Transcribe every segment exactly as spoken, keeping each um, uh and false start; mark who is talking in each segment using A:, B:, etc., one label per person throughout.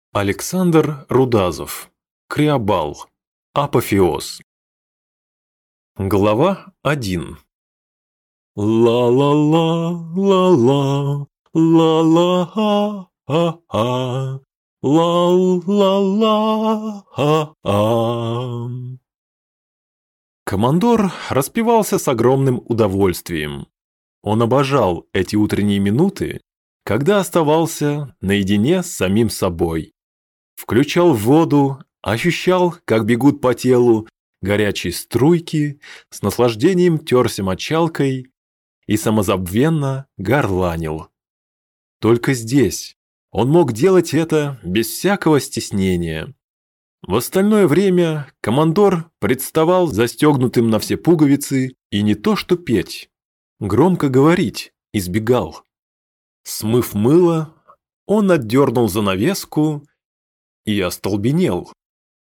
A: Александр Рудазов. Криобал. Апофеоз. Глава один. Ла-ла-ла, ла-ла, ла-ла-а-а-а, ла-ла-ла-а-а. Командор распевался с огромным удовольствием. Он обожал эти утренние минуты, когда оставался наедине с самим собой. Включал воду, ощущал, как бегут по телу горячие струйки, с наслаждением терся мочалкой и самозабвенно горланил. Только здесь он мог делать это без всякого стеснения. В остальное время командор представал застегнутым на все пуговицы и не то что петь, громко говорить избегал. Смыв мыло, он отдернул занавеску и остолбенел.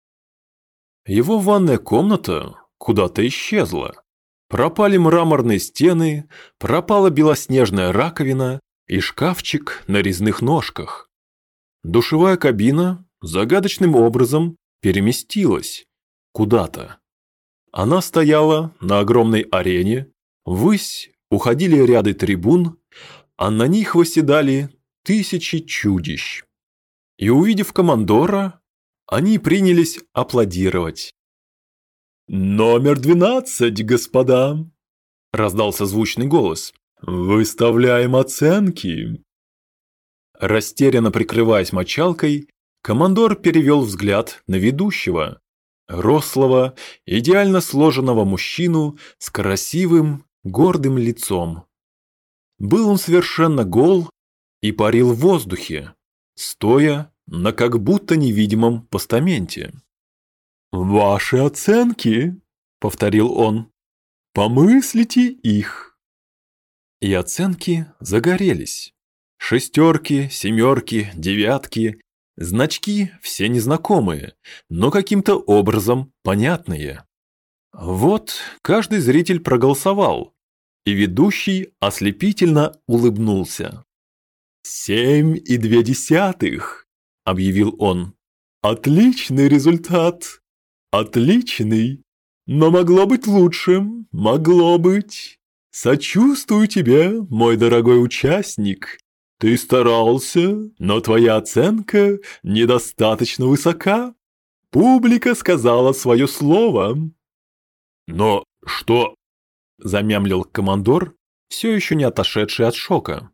A: Его ванная комната куда-то исчезла. Пропали мраморные стены, пропала белоснежная раковина и шкафчик на резных ножках. Душевая кабина загадочным образом переместилась куда-то. Она стояла на огромной арене, ввысь уходили ряды трибун, а на них восседали тысячи чудищ. И, увидев командора, они принялись аплодировать. «Номер двенадцать, господа!» – раздался звучный голос. «Выставляем оценки!» Растерянно прикрываясь мочалкой, командор перевел взгляд на ведущего, рослого, идеально сложенного мужчину с красивым, гордым лицом. Был он совершенно гол и парил в воздухе, стоя на как будто невидимом постаменте. «Ваши оценки», — повторил он, — «помыслите их». И оценки загорелись. Шестерки, семерки, девятки, значки все незнакомые, но каким-то образом понятные. Вот каждый зритель проголосовал, и ведущий ослепительно улыбнулся. «Семь и две десятых», — объявил он. «Отличный результат! Отличный! Но могло быть лучше, могло быть. Сочувствую тебе, мой дорогой участник. Ты старался, но твоя оценка недостаточно высока. Публика сказала свое слово». «Но что?» – замямлил командор, все еще не отошедший от шока.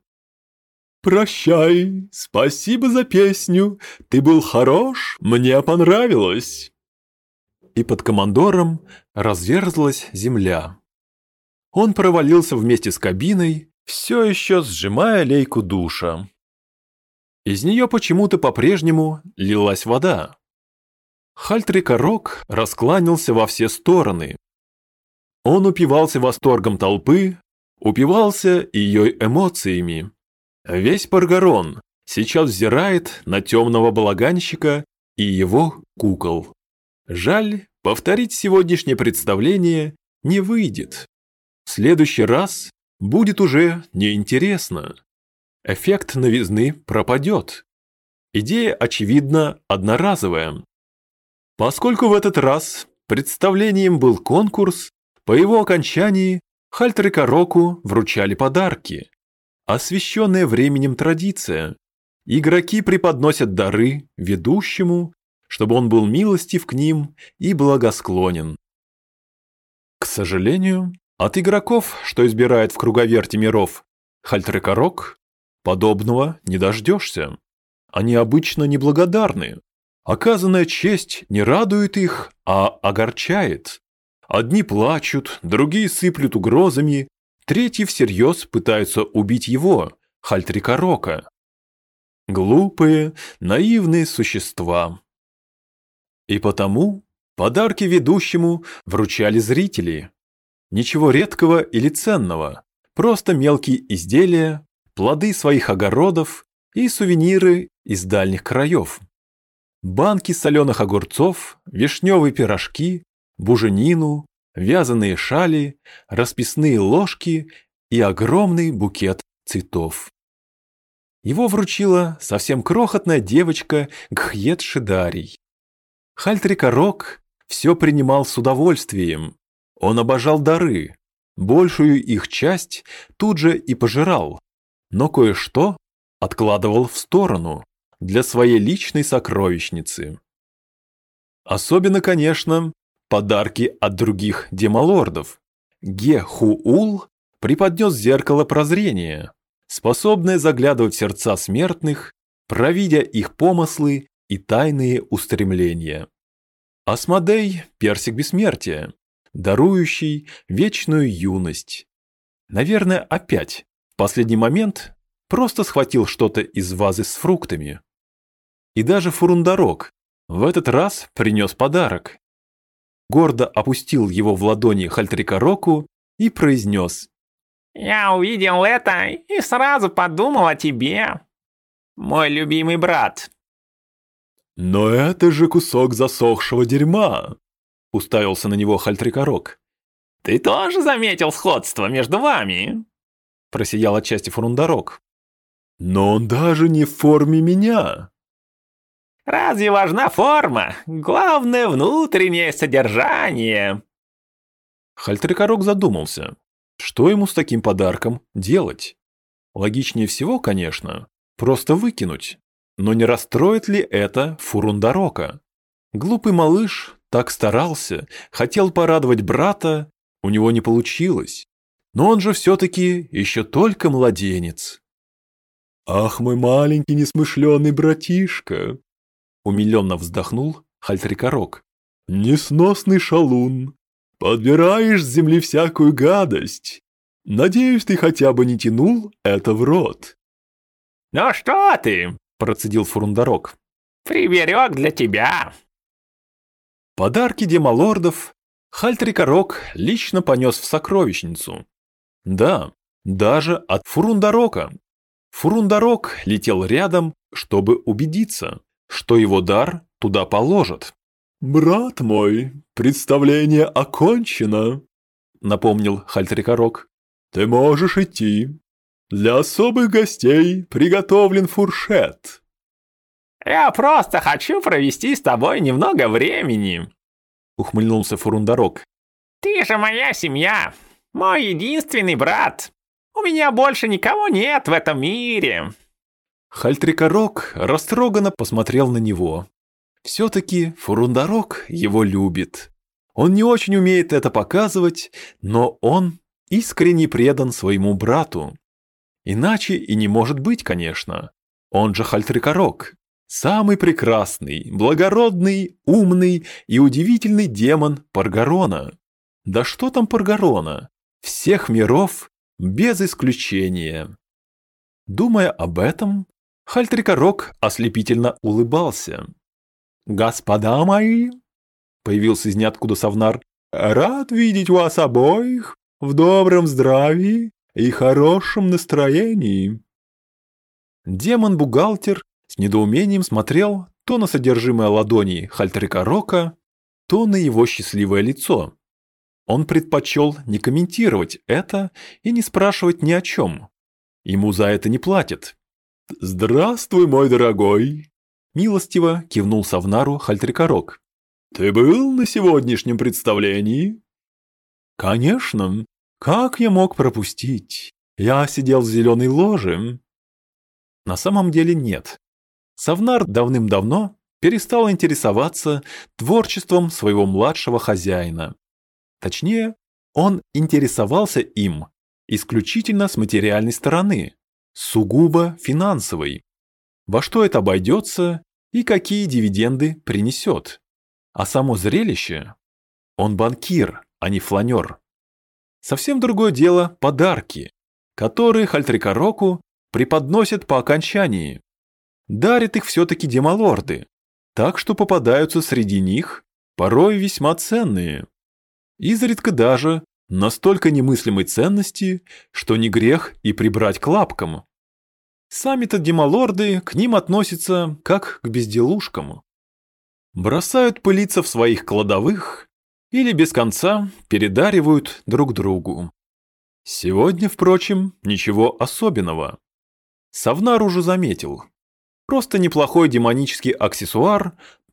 A: «Прощай, спасибо за песню, ты был хорош, мне понравилось». И под командором разверзлась земля. Он провалился вместе с кабиной, все еще сжимая лейку душа. Из нее почему-то по-прежнему лилась вода. Хальтрикорок раскланялся во все стороны. Он упивался восторгом толпы, упивался ее эмоциями. Весь Паргарон сейчас взирает на темного балаганщика и его кукол. Жаль, повторить сегодняшнее представление не выйдет. В следующий раз будет уже неинтересно. Эффект новизны пропадет. Идея, очевидно, одноразовая. Поскольку в этот раз представлением был конкурс, по его окончании Хальтрикороку вручали подарки. Освященная временем традиция. Игроки преподносят дары ведущему, чтобы он был милостив к ним и благосклонен. К сожалению, от игроков, что избирает в круговерте миров Хальтрикорок, подобного не дождешься. Они обычно неблагодарны. Оказанная честь не радует их, а огорчает. Одни плачут, другие сыплют угрозами, третьи всерьез пытаются убить его, Хальтрикорока. Глупые, наивные существа. И потому подарки ведущему вручали зрители. Ничего редкого или ценного, просто мелкие изделия, плоды своих огородов и сувениры из дальних краев. Банки соленых огурцов, вишневые пирожки, буженину, вязаные шали, расписные ложки и огромный букет цветов. Его вручила совсем крохотная девочка Гхьет Шидарий. Хальтрикорок все принимал с удовольствием. Он обожал дары, большую их часть тут же и пожирал, но кое-что откладывал в сторону для своей личной сокровищницы. Особенно, конечно, подарки от других демалордов. Ге-Хуул преподнес зеркало прозрения, способное заглядывать в сердца смертных, провидя их помыслы и тайные устремления. Асмодей – персик бессмертия, дарующий вечную юность. Наверное, опять, в последний момент, просто схватил что-то из вазы с фруктами. И даже Фурундарок в этот раз принес подарок. Гордо опустил его в ладони Хальтрикороку и произнес:
B: «Я увидел это и сразу подумал о тебе, мой любимый брат».
A: «Но это же кусок засохшего дерьма!» — уставился на него Хальтрикорок.
B: «Ты тоже заметил сходство между вами?» —
A: просиял отчасти Фурундарок. «Но он даже не в форме меня!»
B: «Разве важна форма? Главное внутреннее содержание!»
A: Хальтрикорок задумался, что ему с таким подарком делать. Логичнее всего, конечно, просто выкинуть. Но не расстроит ли это Фурундарока? Глупый малыш так старался, хотел порадовать брата, у него не получилось. Но он же все-таки еще только младенец. «Ах, мой маленький несмышленый братишка!» Умиленно вздохнул Хальтрикорок. «Несносный шалун! Подбираешь с земли всякую гадость! Надеюсь, ты хотя бы не тянул это в рот!»
B: «Ну что ты?» –
A: процедил Фурундарок.
B: «Приберег для тебя!»
A: Подарки демалордов Хальтрикорок лично понес в сокровищницу. Да, даже от Фурундарока. Фурундарок летел рядом, чтобы убедиться, что его дар туда положат. «Брат мой, представление окончено», — напомнил Хальтрикорок. «Ты можешь идти. Для особых гостей приготовлен фуршет».
B: «Я просто хочу провести с тобой немного времени», —
A: ухмыльнулся Фурундарок.
B: «Ты же моя семья, мой единственный брат. У меня больше никого нет в этом мире».
A: Хальтрикорок растроганно посмотрел на него. Все-таки Фурундарок его любит. Он не очень умеет это показывать, но он искренне предан своему брату. Иначе и не может быть, конечно. Он же Хальтрикорок. Самый прекрасный, благородный, умный и удивительный демон Паргарона. Да что там Паргарона? Всех миров без исключения. Думая об этом, Хальтрикорок ослепительно улыбался. «Господа мои!» — появился из ниоткуда Савнар. «Рад видеть вас обоих в добром здравии и хорошем настроении». Демон-бухгалтер с недоумением смотрел то на содержимое ладони Хальтрикорока, то на его счастливое лицо. Он предпочел не комментировать это и не спрашивать ни о чем. Ему за это не платят. «Здравствуй, мой дорогой!» — милостиво кивнул Савнару Хальтрикорок. «Ты был на сегодняшнем представлении?» «Конечно. Как я мог пропустить? Я сидел в зеленой ложе». На самом деле нет. Савнар давным-давно перестал интересоваться творчеством своего младшего хозяина. Точнее, он интересовался им исключительно с материальной стороны, сугубо финансовой. Во что это обойдется и какие дивиденды принесет. А само зрелище? Он банкир, а не фланер. Совсем другое дело подарки, которые Хальтрикороку преподносят по окончании. Дарят их все-таки демалорды, так что попадаются среди них порой весьма ценные. Изредка даже настолько немыслимой ценности, что не грех и прибрать к лапкам. Сами-то демалорды к ним относятся как к безделушкам. Бросают пылиться в своих кладовых или без конца передаривают друг другу. Сегодня, впрочем, ничего особенного. Совнар уже заметил. Просто неплохой демонический аксессуар,